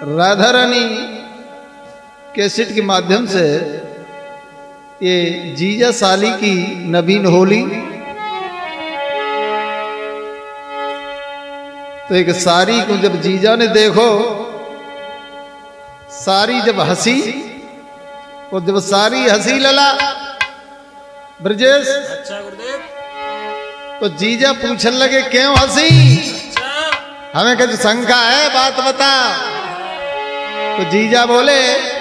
Radha Rani cassette के माध्यम से ये जीजा साली की नवीन होली, तो एक सारी को जब जीजा ने देखो, सारी जब हंसी, और जब सारी हंसी लला ब्रजेश, अच्छा गुरुदेव। तो जीजा पूछने लगे क्यों हंसी, हमें कुछ शंका है, बात बता। तो जीजा बोले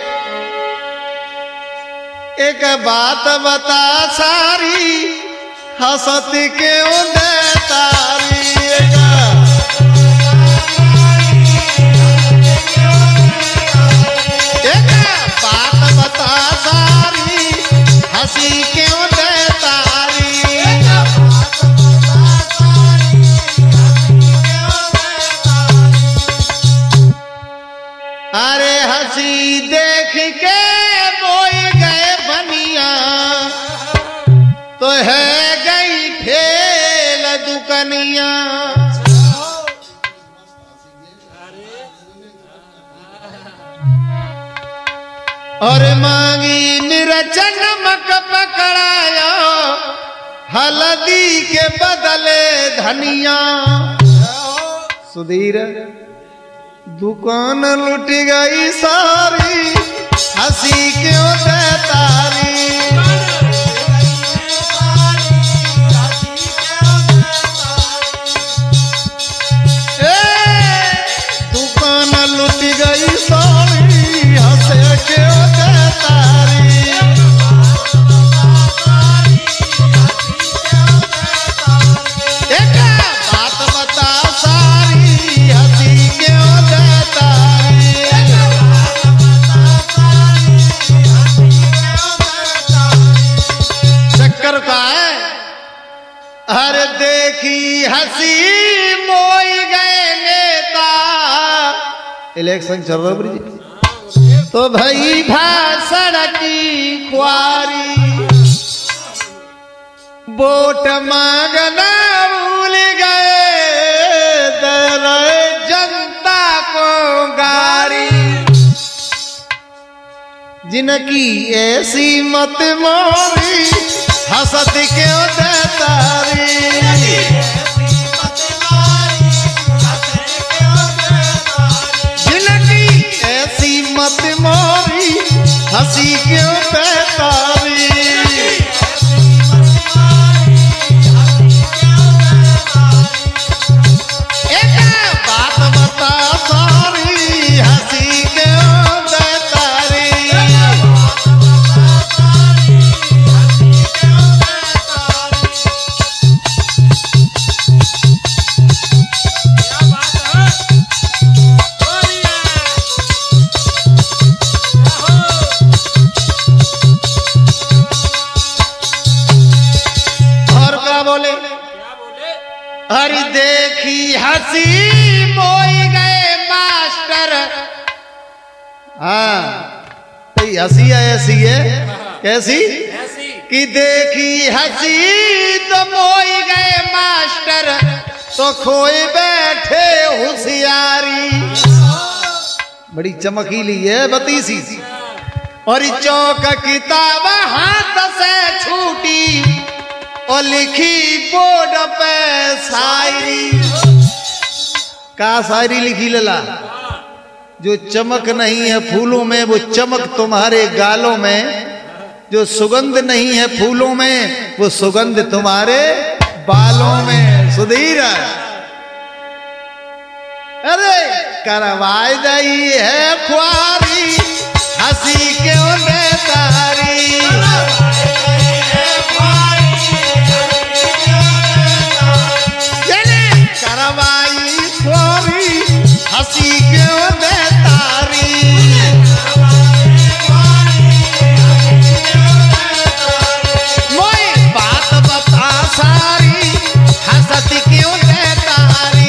एक बात बता सारी, हंसती क्यों दे तारी। एक बात बता सारी, हंसी क्यों दे तारी। अरे हंसी देख के बोई गए बनिया, तो है गई फेल दुकनिया। और मांगी मिर्च नमक पकड़ाया, हल्दी के बदले धनिया। सुधीर दुकान लुट गई सारी, हंसी क्यों दे तारी। दुकान लुट गई सारी, हंसे क्यों दे तारी। एक बात बता सारी, हंसी क्यों दे तारी। चक्कर का है, अरे देखी हंसी मोई गए नेता। इलेक्शन चल रहा है जी, तो भाई भाषण की क्वारी, वोट मांगना भूल गए, दे रहे जनता को गारी। जिनकी ऐसी मत मोरी, हंसत क्यों दे तारी। जिनकी ऐसी मत मोरी, हंसी क्यों दे तारी। एक बात बता सारी, हंसी क्यों दे तारी। हरी देखी हंसी मोई गए मास्टर। हाँ तो हंसी ऐसी है, कैसी कि देखी हंसी तो मोई गए मास्टर, तो खोए बैठे होशियारी। बड़ी चमकीली है बतीसी, और चौक किताब हाथ से छूटी, और लिखी बोर्ड पे शायरी। का शायरी लिखी लला, जो चमक नहीं है फूलों में, वो चमक तुम्हारे गालों में। जो सुगंध नहीं है फूलों में, वो सुगंध तुम्हारे बालों में। सुधीर अरे करवाई गई है ख्वारी, हंसी क्यों दे तारी। करवाई ख्वारी, हंसी क्यों दे तारी। मोई बात बता सारी, हंसती क्यों दे तारी।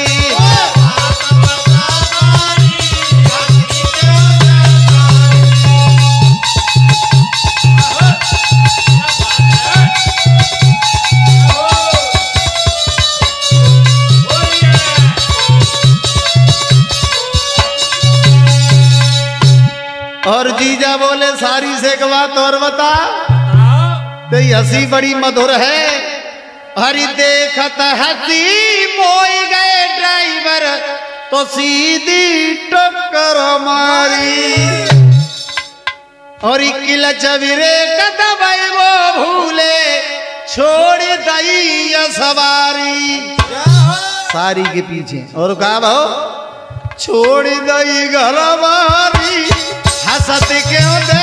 और जीजा बोले सारी से एक बात और बता, तो हंसी बड़ी मधुर है। हरी देखत हंसी मोई गए ड्राइवर, तो सीधी टक्कर मारी। और किला चविरे कदम वो भूले, छोड़ दई सवारी सारी के पीछे। और कहा भाव छोड़ दई घर मारी, हंसत क्यों दे